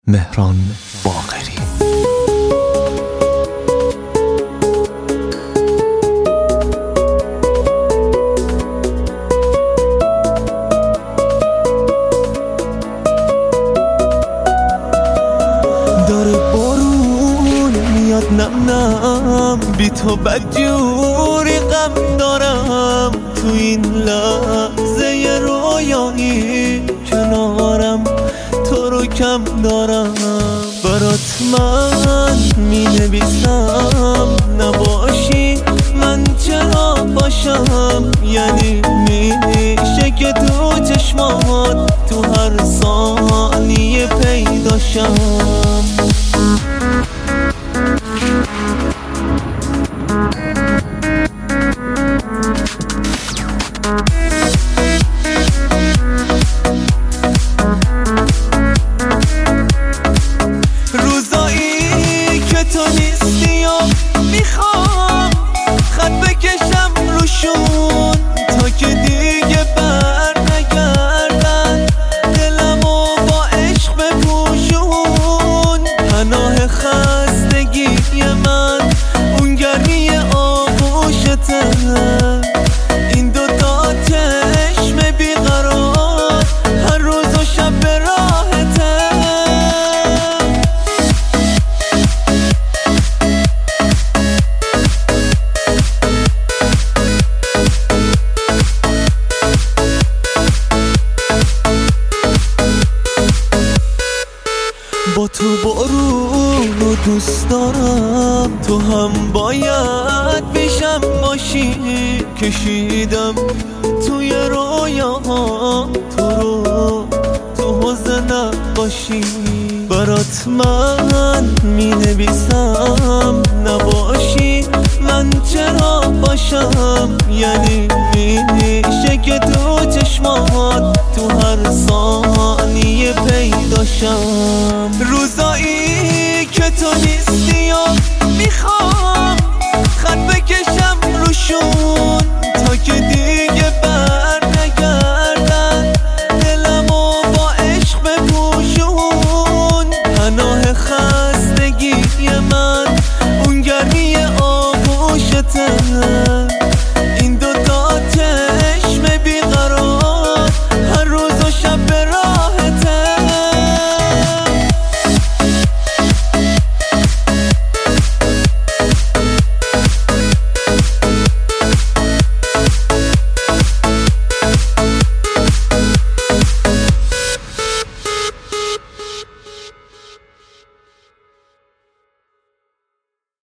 مهران باقری. داره بارون میاد نم نم، بی تو بدجوری غم دارم. تو این لحظه رویایی کنارم، تو رو کم دارم. برات من می نویسم، نباشی من چرا باشم؟ یعنی میشه که تو چشمات تو هر ثانیه پیداشم. روزایی که تو نیستی و میخوام خط بکشم روشون، تا که دیگه بر نگردن دلمو با عشق بپوشون. پناه خستگی من اون گرمی آغوشته، این دوتا چشم بیقرار هر روز و شب به راحته. با تو بارون رو دوست دارم، تو هم باید پیشم باشی. کشیدم توی رویاها تو رو، تو حوض نباشی. برات من می نویسم، نباشی من چرا باشم؟ یعنی میشه که تو چشمات تو هر ثانیه پیداشم. روزایی که تو نیستی و میخوام